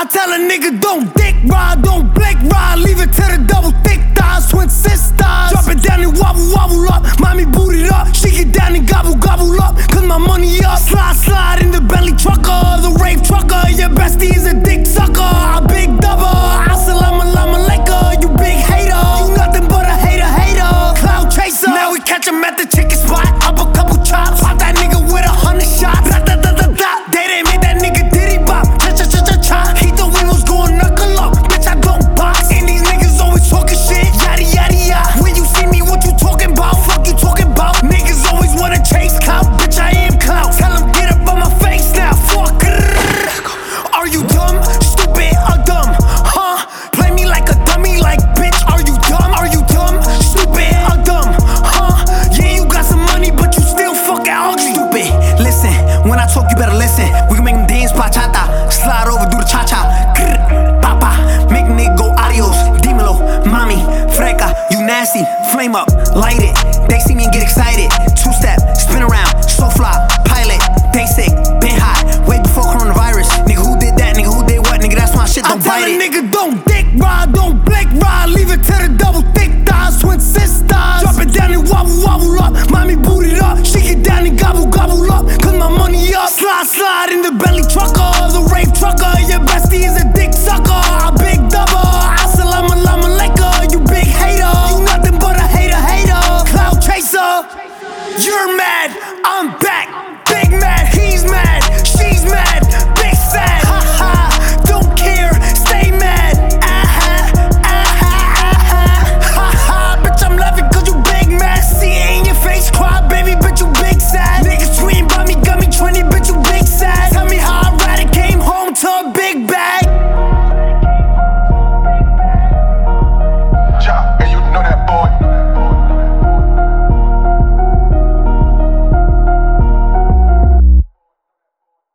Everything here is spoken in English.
I tell a nigga don't dick ride, don't blink ride. Leave it to the double thick thighs, twin sisters. Drop it down and wobble, wobble up. Mommy boot it up, she get down and gobble, gobble up. Cause my money up. Slide, slide in the Bentley trucker, the rave trucker. Your bestie is a dick sucker, a big double. Assalamu alaikum, you big hater. You nothing but a hater, hater. Cloud chaser. Now we catch him at the chicken spot. Up a couple chops, pop that nigga with 100 shots. Da da da da da. They done made that nigga diddy bop. Cha cha cha cha cha. He thought we was going knuckle up. Bitch, I don't box. And these niggas always talking shit. Yada yada yada. When you see me, what you talking about? Fuck you talking about? Niggas always wanna chase clout. Bitch, I am clout. Tell him get up on my face now. Fuck. Are you dumb, stupid, or dumb? Huh? Play me like a dummy, like bitch. Are you dumb? Are you dumb, stupid, or dumb? Huh? Yeah, you got some money, but you still fucking ugly. Stupid. Listen, when I talk, you better listen. We can make them dance bachata, slide over, do the cha cha. Papa, make nigga go adios. Dímelo, mami, freca, you nasty. Flame up, light it.